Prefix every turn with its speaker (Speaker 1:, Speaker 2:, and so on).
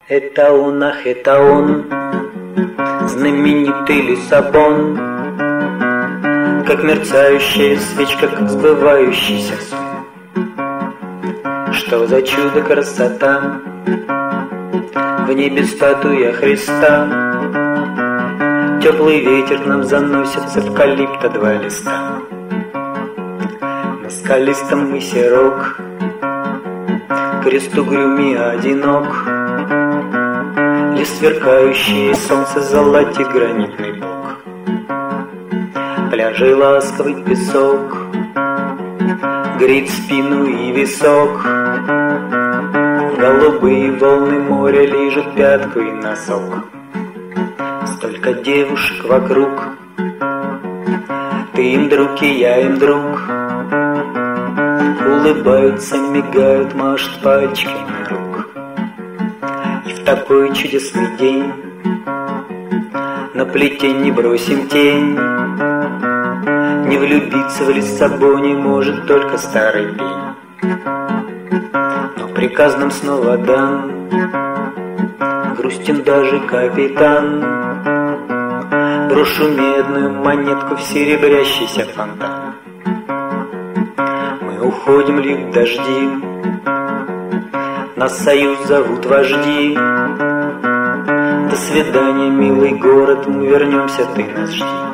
Speaker 1: Это он, ах, это он, знаменитый Лиссабон, как мерцающая свечка, как сбывающийся сон. Что за чудо красота, в небе статуя Христа. Теплый ветер к нам заносит с эвкалипта 2 листа. На скалистом мысе Рок крест угрюм и одинок, лишь сверкающее солнце золотит гранитный блок. Пляжи ласковый песок греет спину и висок, голубые волны моря лижут пятку и носок. Столько девушек вокруг, ты им друг и я им друг, улыбаются, мигают, машут пальчиками рук. И в такой чудесный день на плетень не бросим тень. Не влюбиться в Лиссабоне может только старый пень. Но приказ нам снова дан, грустен даже капитан. Брошу медную монетку в серебрящийся фонтан. Мы уходим ли в дожди, нас союз зовут вожди. До свидания, милый город, мы вернемся, ты нас жди.